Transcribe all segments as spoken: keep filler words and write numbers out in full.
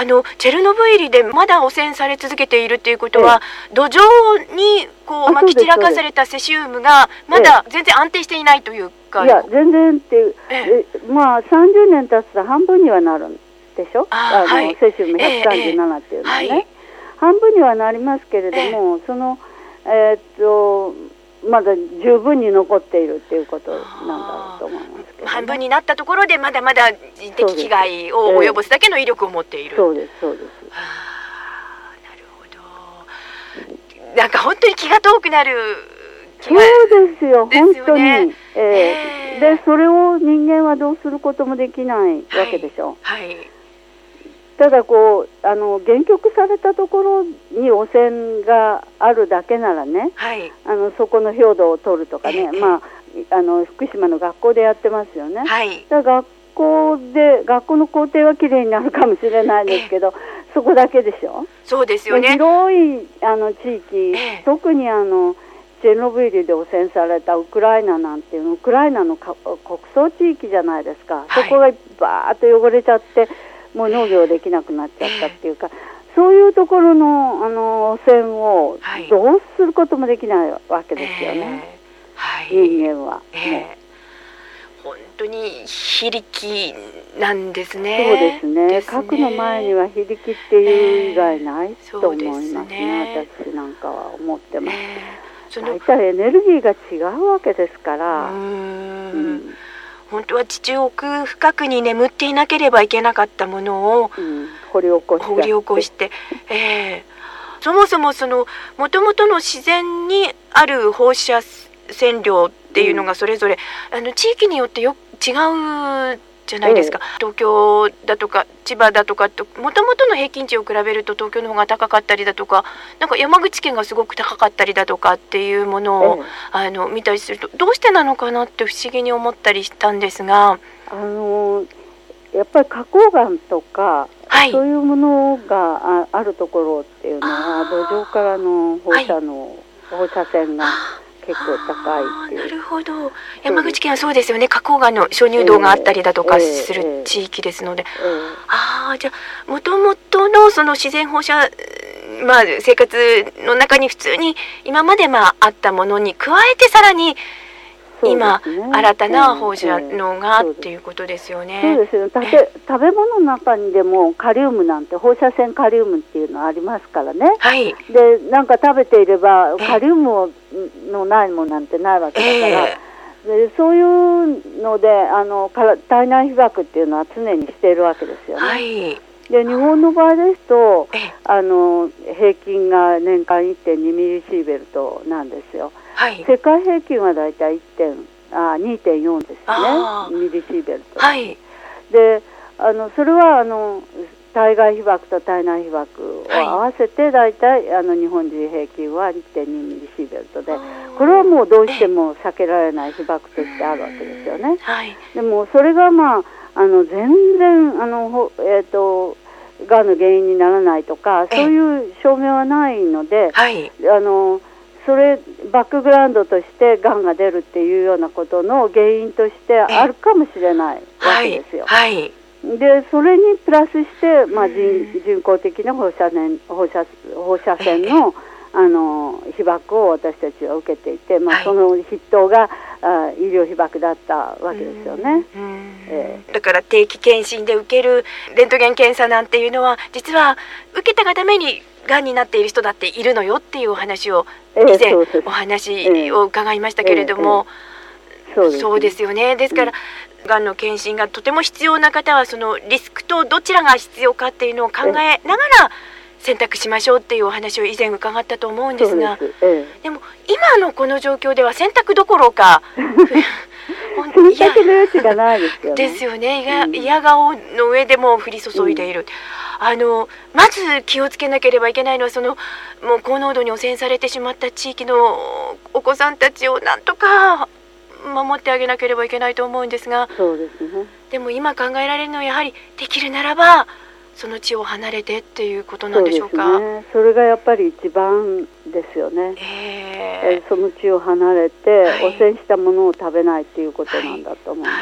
あのチェルノブイリでまだ汚染され続けているということは、ええ、土壌にこうまき散らかされたセシウムがまだ全然安定していないというか、 いや全然って、ええ、まあさんじゅうねん経つと半分にはなるんでしょ。ああの、はい、セシウムひゃくさんじゅうななっていうのはね、ええはい、半分にはなりますけれども、ええ、そのえー、っとまだ十分に残っているっていうことなんだろうと思いますけど、ね、 半分になったところでまだまだ人的危害を及ぼすだけの威力を持っている。 そうですそうです。 あなるほど。なんか本当に気が遠くなる気がそうですよ、 ですよね、 本当に、えーえー、でそれを人間はどうすることもできないわけでしょ。 はい、はい、 ただこうあの限局されたところに汚染があるだけならね、はい、あのそこの表土を取るとかね、ええまあ、あの福島の学校でやってますよね、はい、だから学校で学校の校庭はきれいになるかもしれないですけど、ええ、そこだけでしょ。 そうですよね。 広いあの地域、ええ、特にあのチェルノブイリで汚染されたウクライナなんていうのウクライナの国葬地域じゃないですか、はい、そこがバーッと汚れちゃってもう農業できなくなっちゃったっていうか、えー、そういうところの、あの汚染をどうすることもできないわけですよね、えーはい、人間は、 えー、本当に非力なんですね。 そうですね、ですね、核の前には非力っていう以外ないと思いますね、えー、ね私なんかは思ってます、えー、大体エネルギーが違うわけですから、うーん、うん本当は地中奥深くに眠っていなければいけなかったものを、 うん、掘り起こして、 掘り起こして、えー、そもそもその元々の自然にある放射線量っていうのがそれぞれ、うん、あの地域によってよ違うじゃないですか、ええ、東京だとか千葉だとかと元々の平均値を比べると東京の方が高かったりだとか、なんか山口県がすごく高かったりだとかっていうものを、ええ、あの見たりするとどうしてなのかなって不思議に思ったりしたんですが、 あのやっぱり花崗岩とか、はい、そういうものが あ, あるところっていうのは土壌からの放射の、はい、放射線が結構高いっていう。 なるほど。山口県はそうですよね。花崗岩の鍾乳洞があったりだとかする地域ですので、えーえーえー、ああじゃあ元々のその自然放射、まあ、生活の中に普通に今までまああったものに加えてさらに今、ね、新たな放射能が、えー、っていうことですよね。 そうですよ。食べ、食べ物の中にでもカリウムなんて放射線カリウムっていうのありますからね、はい、でなんか食べていればカリウムのないものなんてないわけだから、えー、でそういうのであの体内被曝っていうのは常にしているわけですよね、はい、で日本の場合ですとあの平均が年間 いってんに ミリシーベルトなんですよ、はい、世界平均はだいたいにてんよんですね、ミリシーベルト、はい、であのそれはあの体外被曝と体内被曝を合わせてだいたいあの日本人平均は いってんに ミリシーベルトで、これはもうどうしても避けられない被曝としてあるわけですよね、はい、でもそれがまああの全然あの、えーとがんの原因にならないとかそういう証明はないので、はい、あのそれバックグラウンドとしてがんが出るっていうようなことの原因としてあるかもしれないわけですよ、はいはい、でそれにプラスして、まあ、人, 人工的な放射線、放射、放射線の、あの被曝を私たちは受けていて、まあはい、その筆頭があ医療被曝だったわけですよね、うん、 えー、だから定期検診で受けるレントゲン検査なんていうのは実は受けたがためにがんになっている人だっているのよっていうお話を以前お話を伺いましたけれども、えーえーそうですね、そうですよね。ですから、うん、がんの検診がとても必要な方はそのリスクとどちらが必要かっていうのを考えながら選択しましょうっていうお話を以前伺ったと思うんですが、で, す、ええ、でも今のこの状況では選択どころか選択の余地がないですよね。 ですよね。いや、うん、いや顔の上でも降り注いでいる、うん、あのまず気をつけなければいけないのはそのもう高濃度に汚染されてしまった地域のお子さんたちをなんとか守ってあげなければいけないと思うんですが、 そうですね。 でも今考えられるのはやはりできるならばその地を離れてっていうことなんでしょうか。 そうですね。それがやっぱり一番ですよね、えー、その地を離れて、はい、汚染したものを食べないっていうことなんだと思う、はいはい、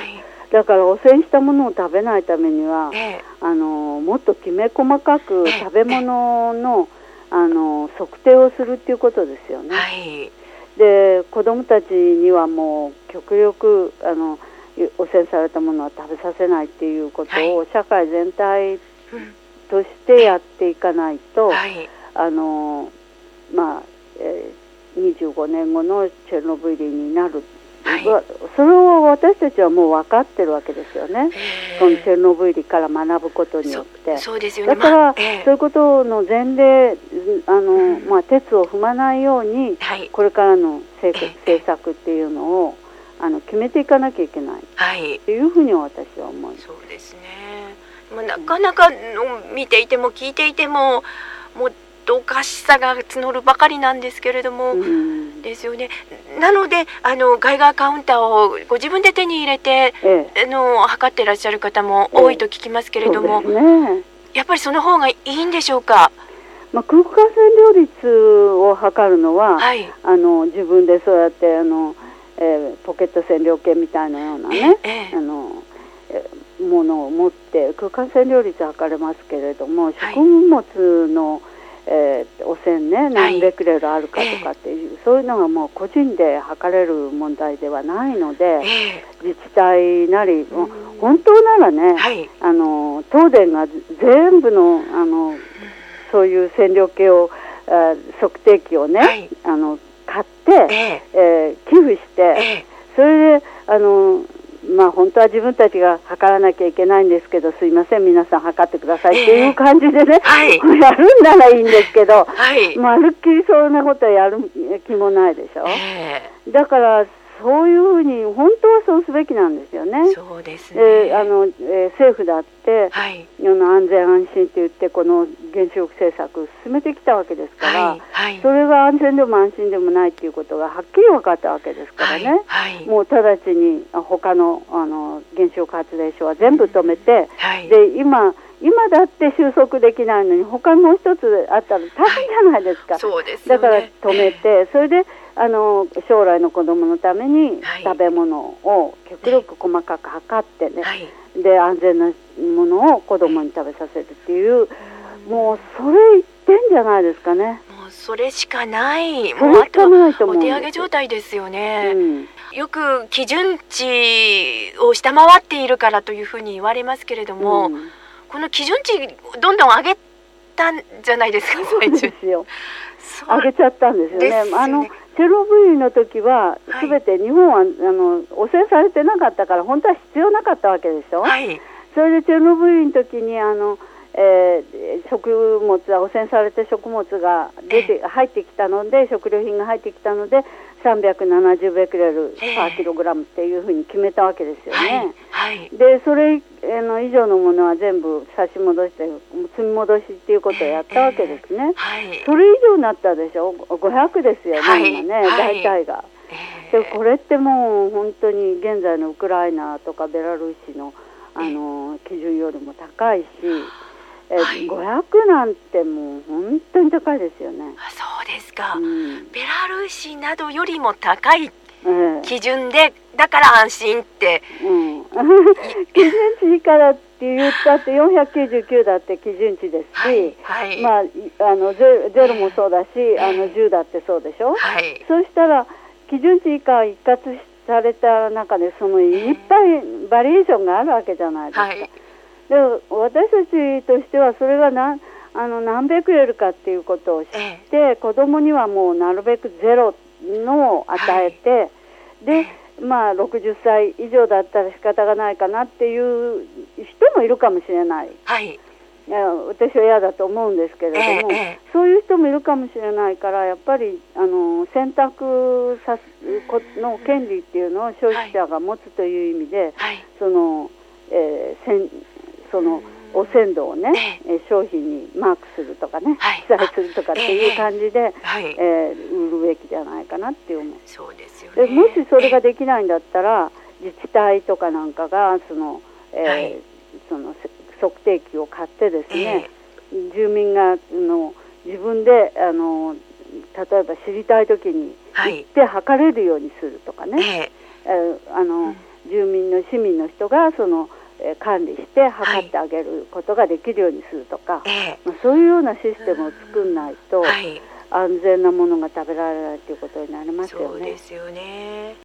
だから汚染したものを食べないためには、えー、あのもっときめ細かく食べ物の、えー、あの測定をするっていうことですよね。はい、で子どもたちにはもう極力あの汚染されたものは食べさせないっていうことを社会全体としてやっていかないと、はい、あのまあ、えー、にじゅうごねんごのチェルノブイリになる、はい、それを私たちはもう分かってるわけですよね。そのチェルノブイリから学ぶことによって、 そ、そうですよね。 だから、まあえー、そういうことの前例あの、うんまあ、鉄を踏まないように、はい、これからの政策っていうのをあの決めていかなきゃいけないっていうふうに私は思います。 そうですね。まあ、なかなか見ていても聞いていてももうおかしさが募るばかりなんですけれども、うん、ですよね。なのであのガイガーカウンターをご自分で手に入れて、ええ、あの測っていらっしゃる方も多いと聞きますけれども、ええ、そうですね、やっぱりその方がいいんでしょうか。 まあ、空気感染量率を測るのは、はい、あの自分でそうやってあのえー、ポケット線量計みたいなようなね、ええ、あのえものを持って空間線量率測れますけれども、はい、食物の、えー、汚染ね何ベクレルあるかとかっていう、はい、そういうのがもう個人で測れる問題ではないので、ええ、自治体なりもう本当ならね、はい、あの東電が全部の、あのそういう線量計を測定器をね、はい、あの買って、えええー、寄付して、ええ、それであの、まあ、本当は自分たちが測らなきゃいけないんですけど、すいません皆さん測ってくださいっていう感じでね、ええはい、やるんならいいんですけど、はい、まるっきりそんなことはやる気もないでしょ、ええ、だからそういうふうに本当はそうすべきなんですよね。 そうですね。 えーあのえー、政府だって、はい、世の安全安心って言ってこの原子力政策を進めてきたわけですから、はいはい、それが安全でも安心でもないっていうことがはっきり分かったわけですからね、はいはい、もう直ちに他の、あの原子力発電所は全部止めて、うんはい、で今今だって収束できないのに他にもう一つあったら大変じゃないですか、はい、そうですよね、だから止めて、それであの将来の子供のために食べ物を極力細かく測ってね、はい、で安全なものを子供に食べさせるっていう、もうそれ言ってんじゃないですかね。 もうそれしかない、もうあとはお手上げ状態ですよね、うん、よく基準値を下回っているからというふうに言われますけれども、うん、この基準値どんどん上げたんじゃないですか。 そうですよ、上げちゃったんですよね。ですよね。あのチェルノブイリの時は全て日本は、はい、あの汚染されてなかったから本当は必要なかったわけでしょ、はい、それでチェルノブイリの時にあの、えー、食物は汚染されて食物が出て入ってきたので、食料品が入ってきたのでさんびゃくななじゅうベクレルパーキログラムっていうふうに決めたわけですよね、はいはい、でそれの以上のものは全部差し戻して積み戻しっていうことをやったわけですね、はい、それ以上になったでしょ、ごひゃくですよね、はい、今ね、はい、大体が、でこれってもう本当に現在のウクライナとかベラルーシの、あの基準よりも高いし、えはい、ごひゃくなんてもう本当に高いですよね。 そうですか、うん、ベラルーシなどよりも高い基準で、ええ、だから安心って、うん、 基準値以下だって言ったってよんひゃくきゅうじゅうきゅうだって基準値ですし、はいはい、まあ、あの ゼ, ゼロもそうだし、ええ、あのじゅうだってそうでしょ、はい、そうしたら基準値以下一括された中でそのいっぱいバリエーションがあるわけじゃないですか、はい、で私たちとしてはそれが何あの何ベクレルかっていうことを知って、ええ、子供にはもうなるべくゼロのを与えて、はい、で、まあ、ろくじゅっさい以上だったら仕方がないかなっていう人もいるかもしれない、はい、いや私は嫌だと思うんですけれども、ええ、そういう人もいるかもしれないから、やっぱりあの選択さすの権利っていうのを消費者が持つという意味で、はい、その、えー、せんその汚染度をね、ええ、商品にマークするとかね、はい、記載するとかっていう感じで、ええはいえー、売るべきじゃないかなって思う。 そうですよね。 でもしそれができないんだったら、自治体とかなんかがその、えーはい、その測定器を買ってですね、ええ、住民がの自分であの例えば知りたい時に行って測れるようにするとかね、えええー、あの、うん住民の市民の人がその、えー、管理して測ってあげることができるようにするとか、はい、まあ、そういうようなシステムを作んないと、はい、安全なものが食べられないということになりますよね。 そうですよね。